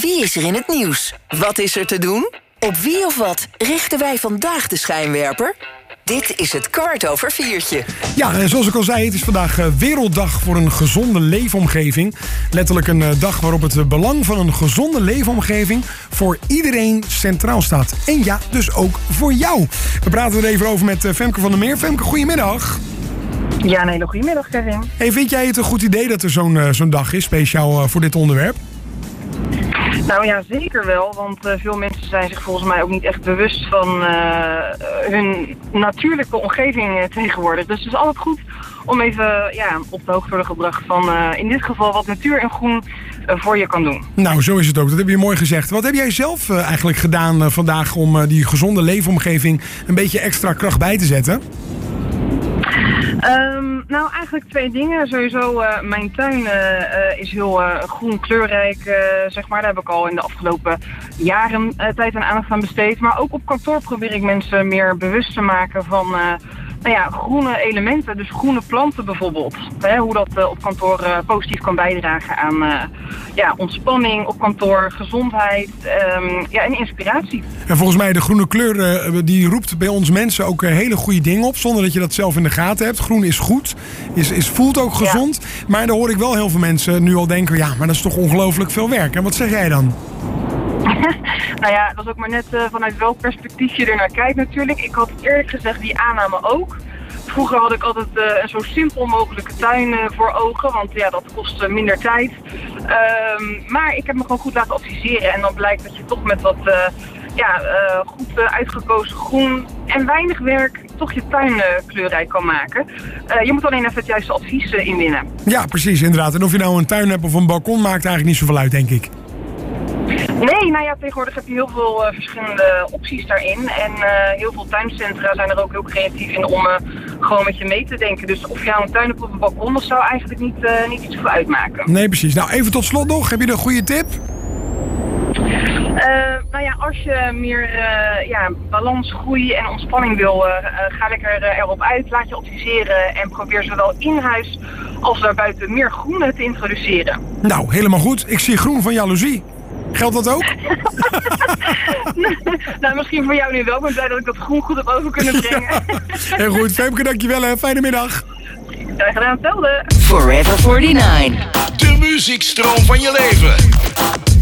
Wie is er in het nieuws? Wat is er te doen? Op wie of wat richten wij vandaag de schijnwerper? Dit is het 4:15. Ja, en zoals ik al zei, het is vandaag Werelddag voor een gezonde leefomgeving. Letterlijk een dag waarop het belang van een gezonde leefomgeving voor iedereen centraal staat. En ja, dus ook voor jou. We praten er even over met Femke van der Meer. Femke, goedemiddag. Ja, een hele goede middag, Kevin. Hey, vind jij het een goed idee dat er zo'n dag is, speciaal voor dit onderwerp? Nou ja, zeker wel, want veel mensen zijn zich volgens mij ook niet echt bewust van hun natuurlijke omgeving tegenwoordig. Dus het is altijd goed om even op de hoogte te worden gebracht van in dit geval wat natuur en groen voor je kan doen. Nou, zo is het ook. Dat heb je mooi gezegd. Wat heb jij zelf eigenlijk gedaan vandaag om die gezonde leefomgeving een beetje extra kracht bij te zetten? Nou, eigenlijk 2 dingen. Sowieso, mijn tuin is heel groen kleurrijk, zeg maar. Daar heb ik al in de afgelopen jaren tijd en aandacht aan besteed. Maar ook op kantoor probeer ik mensen meer bewust te maken van groene elementen. Dus groene planten bijvoorbeeld. Hoe dat op kantoor positief kan bijdragen aan ontspanning op kantoor, gezondheid en inspiratie. En volgens mij de groene kleur die roept bij ons mensen ook hele goede dingen op, zonder dat je dat zelf in de gaten hebt. Groen is goed, voelt ook gezond. Ja. Maar dan hoor ik wel heel veel mensen nu al denken, ja, maar dat is toch ongelooflijk veel werk. En wat zeg jij dan? Nou ja, dat is ook maar net vanuit welk perspectief je er naar kijkt natuurlijk. Ik had eerlijk gezegd die aanname ook. Vroeger had ik altijd een zo simpel mogelijke tuin voor ogen, want ja, dat kost minder tijd. Maar ik heb me gewoon goed laten adviseren en dan blijkt dat je toch met wat goed uitgekozen groen en weinig werk toch je tuin kleurrijk kan maken. Je moet alleen even het juiste advies inwinnen. Ja, precies, inderdaad. En of je nou een tuin hebt of een balkon, maakt eigenlijk niet zoveel uit, denk ik. Nee, nou ja, tegenwoordig heb je heel veel verschillende opties daarin. En heel veel tuincentra zijn er ook heel creatief in om gewoon met je mee te denken. Dus of je nou een tuin hebt of een balkon, dat zou eigenlijk niet iets voor uitmaken. Nee, precies. Nou, even tot slot nog. Heb je een goede tip? Als je meer balans, groei en ontspanning wil, ga lekker erop uit. Laat je adviseren en probeer zowel in huis als daarbuiten meer groen te introduceren. Nou, helemaal goed. Ik zie groen van jaloezie. Geldt dat ook? Nou, misschien voor jou nu wel. Ik ben blij dat ik dat groen goed heb over kunnen brengen. Heel goed. Femke, dankjewel en fijne middag. Graag gedaan, hetzelfde. Forever 49. De muziekstroom van je leven.